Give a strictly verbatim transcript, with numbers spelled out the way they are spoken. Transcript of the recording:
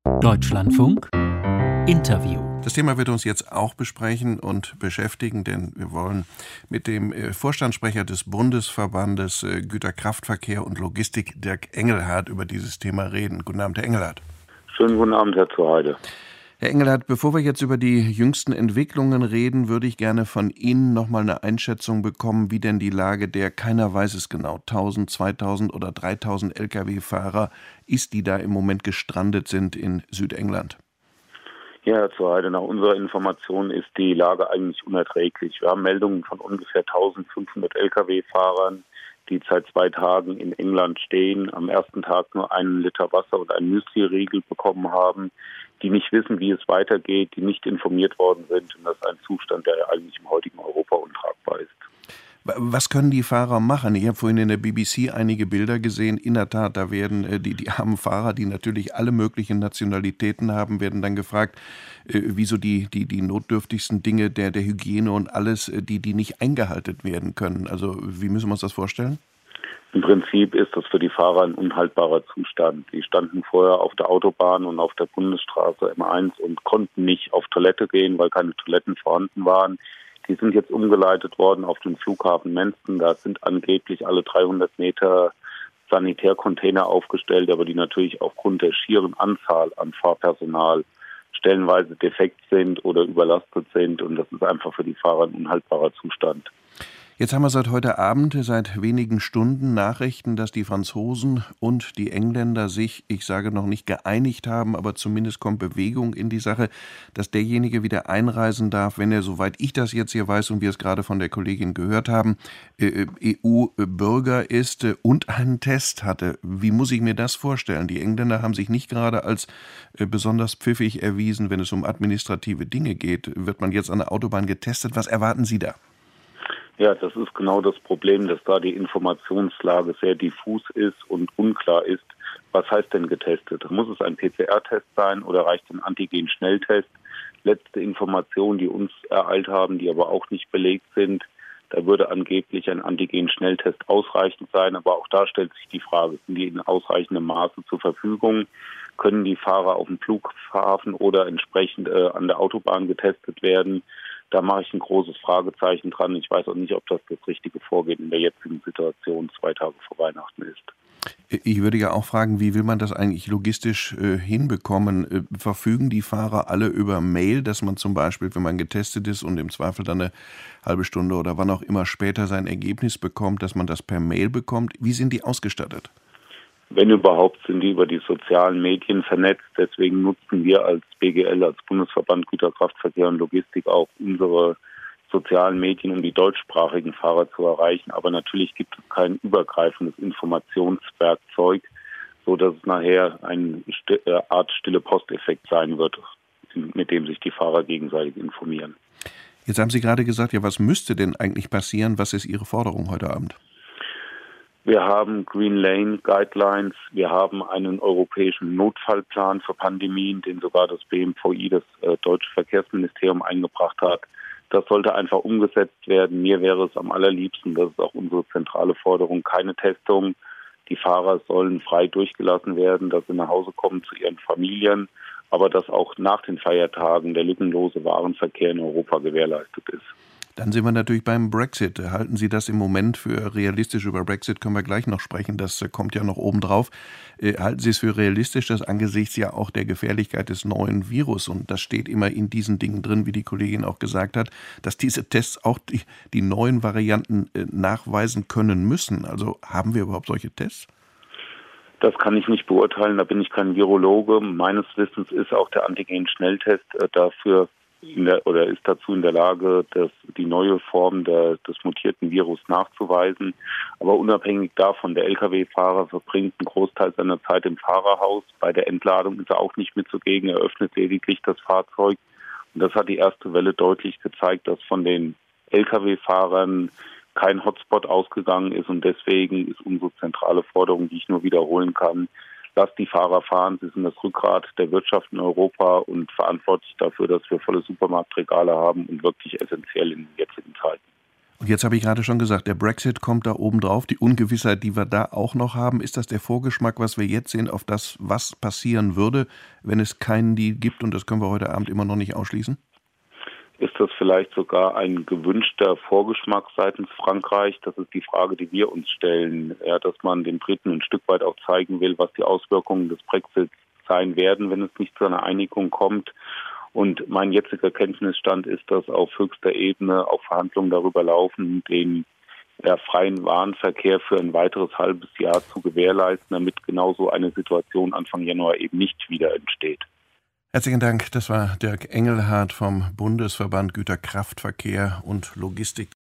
Deutschlandfunk Interview. Das Thema wird uns jetzt auch besprechen und beschäftigen, denn wir wollen mit dem Vorstandssprecher des Bundesverbandes Güterkraftverkehr und Logistik, Dirk Engelhardt, über dieses Thema reden. Guten Abend, Herr Engelhardt. Schönen guten Abend, Herr Zuheide. Herr Engelhardt, bevor wir jetzt über die jüngsten Entwicklungen reden, würde ich gerne von Ihnen nochmal eine Einschätzung bekommen, wie denn die Lage der, keiner weiß es genau, tausend, zweitausend oder dreitausend Lkw-Fahrer ist, die da im Moment gestrandet sind in Südengland. Ja, Herr Zuheide, nach unserer Information ist die Lage eigentlich unerträglich. Wir haben Meldungen von ungefähr eintausendfünfhundert Lkw-Fahrern, die seit zwei Tagen in England stehen, am ersten Tag nur einen Liter Wasser und einen Müsli-Riegel bekommen haben, die nicht wissen, wie es weitergeht, die nicht informiert worden sind. Und das ist ein Zustand, der eigentlich im heutigen Europa untragbar ist. Was können die Fahrer machen? Ich habe vorhin in der B B C einige Bilder gesehen. In der Tat, da werden äh, die, die armen Fahrer, die natürlich alle möglichen Nationalitäten haben, werden dann gefragt, äh, wieso die, die, die notdürftigsten Dinge der, der Hygiene und alles, äh, die, die nicht eingehalten werden können. Also wie müssen wir uns das vorstellen? Im Prinzip ist das für die Fahrer ein unhaltbarer Zustand. Die standen vorher auf der Autobahn und auf der Bundesstraße M eins und konnten nicht auf Toilette gehen, weil keine Toiletten vorhanden waren. Die sind jetzt umgeleitet worden auf den Flughafen Manston. Da sind angeblich alle dreihundert Meter Sanitärcontainer aufgestellt, aber die natürlich aufgrund der schieren Anzahl an Fahrpersonal stellenweise defekt sind oder überlastet sind. Und das ist einfach für die Fahrer ein unhaltbarer Zustand. Jetzt haben wir seit heute Abend, seit wenigen Stunden Nachrichten, dass die Franzosen und die Engländer sich, ich sage noch nicht geeinigt haben, aber zumindest kommt Bewegung in die Sache, dass derjenige wieder einreisen darf, wenn er, soweit ich das jetzt hier weiß und wir es gerade von der Kollegin gehört haben, E U-Bürger ist und einen Test hatte. Wie muss ich mir das vorstellen? Die Engländer haben sich nicht gerade als besonders pfiffig erwiesen, wenn es um administrative Dinge geht. Wird man jetzt an der Autobahn getestet? Was erwarten Sie da? Ja, das ist genau das Problem, dass da die Informationslage sehr diffus ist und unklar ist. Was heißt denn getestet? Muss es ein P C R-Test sein oder reicht ein Antigen-Schnelltest? Letzte Informationen, die uns ereilt haben, die aber auch nicht belegt sind, da würde angeblich ein Antigen-Schnelltest ausreichend sein. Aber auch da stellt sich die Frage, sind die in ausreichendem Maße zur Verfügung? Können die Fahrer auf dem Flughafen oder entsprechend äh, an der Autobahn getestet werden? Da mache ich ein großes Fragezeichen dran. Ich weiß auch nicht, ob das das richtige Vorgehen in der jetzigen Situation zwei Tage vor Weihnachten ist. Ich würde ja auch fragen, wie will man das eigentlich logistisch äh, hinbekommen? Äh, verfügen die Fahrer alle über Mail, dass man zum Beispiel, wenn man getestet ist und im Zweifel dann eine halbe Stunde oder wann auch immer später sein Ergebnis bekommt, dass man das per Mail bekommt? Wie sind die ausgestattet? Wenn überhaupt, sind die über die sozialen Medien vernetzt. Deswegen nutzen wir als B G L, als Bundesverband Güterkraftverkehr und Logistik auch unsere sozialen Medien, um die deutschsprachigen Fahrer zu erreichen. Aber natürlich gibt es kein übergreifendes Informationswerkzeug, so dass es nachher eine Art stille Posteffekt sein wird, mit dem sich die Fahrer gegenseitig informieren. Jetzt haben Sie gerade gesagt, ja, was müsste denn eigentlich passieren? Was ist Ihre Forderung heute Abend? Wir haben Green Lane Guidelines, wir haben einen europäischen Notfallplan für Pandemien, den sogar das B M V I, das äh, Deutsche Verkehrsministerium, eingebracht hat. Das sollte einfach umgesetzt werden. Mir wäre es am allerliebsten, das ist auch unsere zentrale Forderung, keine Testung. Die Fahrer sollen frei durchgelassen werden, dass sie nach Hause kommen zu ihren Familien, aber dass auch nach den Feiertagen der lückenlose Warenverkehr in Europa gewährleistet ist. Dann sind wir natürlich beim Brexit. Halten Sie das im Moment für realistisch? Über Brexit können wir gleich noch sprechen, das kommt ja noch obendrauf. Halten Sie es für realistisch, dass angesichts ja auch der Gefährlichkeit des neuen Virus, und das steht immer in diesen Dingen drin, wie die Kollegin auch gesagt hat, dass diese Tests auch die, die neuen Varianten nachweisen können müssen? Also haben wir überhaupt solche Tests? Das kann ich nicht beurteilen, da bin ich kein Virologe. Meines Wissens ist auch der Antigen-Schnelltest dafür In der, oder ist dazu in der Lage, das, die neue Form der, des mutierten Virus nachzuweisen. Aber unabhängig davon, der Lkw-Fahrer verbringt einen Großteil seiner Zeit im Fahrerhaus. Bei der Entladung ist er auch nicht mitzugegen, er öffnet lediglich das Fahrzeug. Und das hat die erste Welle deutlich gezeigt, dass von den Lkw-Fahrern kein Hotspot ausgegangen ist. Und deswegen ist unsere zentrale Forderung, die ich nur wiederholen kann, lasst die Fahrer fahren, sie sind das Rückgrat der Wirtschaft in Europa und verantwortlich dafür, dass wir volle Supermarktregale haben und wirklich essentiell in jetzigen Zeiten. Und jetzt habe ich gerade schon gesagt, der Brexit kommt da oben drauf, die Ungewissheit, die wir da auch noch haben. Ist das der Vorgeschmack, was wir jetzt sehen, auf das, was passieren würde, wenn es keinen Deal gibt? Und das können wir heute Abend immer noch nicht ausschließen? Ist das vielleicht sogar ein gewünschter Vorgeschmack seitens Frankreich? Das ist die Frage, die wir uns stellen, ja, dass man den Briten ein Stück weit auch zeigen will, was die Auswirkungen des Brexits sein werden, wenn es nicht zu einer Einigung kommt. Und mein jetziger Kenntnisstand ist, dass auf höchster Ebene auch Verhandlungen darüber laufen, den ja, freien Warenverkehr für ein weiteres halbes Jahr zu gewährleisten, damit genau so eine Situation Anfang Januar eben nicht wieder entsteht. Herzlichen Dank. Das war Dirk Engelhardt vom Bundesverband Güterkraftverkehr und Logistik.